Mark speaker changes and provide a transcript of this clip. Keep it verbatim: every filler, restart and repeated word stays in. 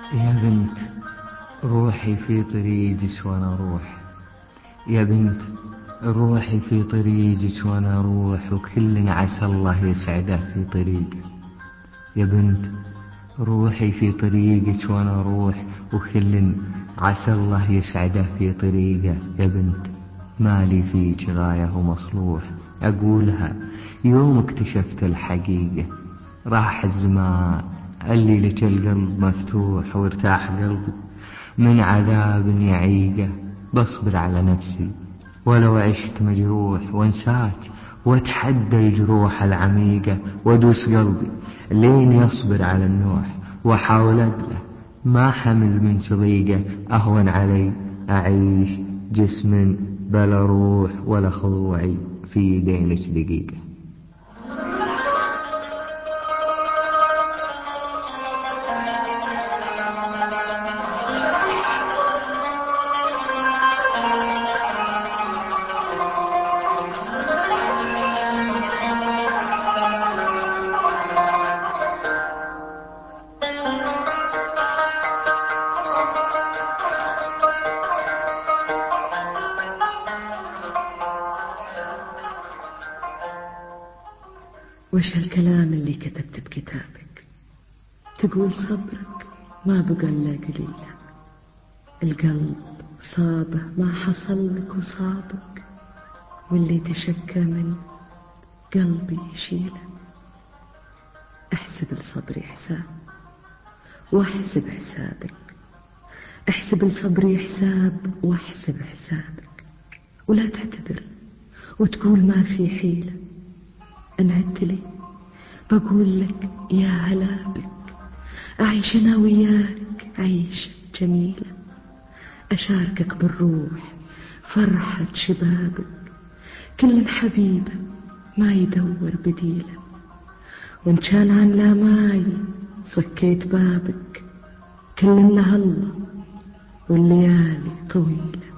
Speaker 1: يا بنت روحي في طريقك وانا اروح، يا بنت روحي في طريقك وانا اروح، وكل عسى الله يسعده في طريقه. يا بنت روحي في طريقك وانا اروح، وكل عسى الله يسعده في طريقه. يا بنت مالي فيك غاية ومصلوح، اقولها يوم اكتشفت الحقيقة. راح الزمان اللي لك القلب مفتوح، وارتاح قلبي من عذاب يعيقه. بصبر على نفسي ولو عشت مجروح، وانساك واتحدى الجروح العميقة، وادوس قلبي لين يصبر على النوح، واحاول ادله ما حمل من صديقه. اهون علي اعيش جسم بلا روح، ولا خضوعي في يدينك دقيقة.
Speaker 2: وش هالكلام اللي كتبت بكتابك؟ تقول صبرك ما بقى إلا قليله، القلب صابه ما حصل لك وصابك، واللي تشكى من قلبي يشيله. احسب لصبري حساب واحسب حسابك، احسب لصبري حساب واحسب حسابك، ولا تعتذر وتقول ما في حيلة. إن عدت لي بقول لك يا هلا بك، أعيش أنا وياك عيشة جميلة، أشاركك بالروح فرحة شبابك، كل حبيبة ما يدور بديلة، وإن كان عن لا ماي صكيت بابك، كلنا هلا والليالي طويلة.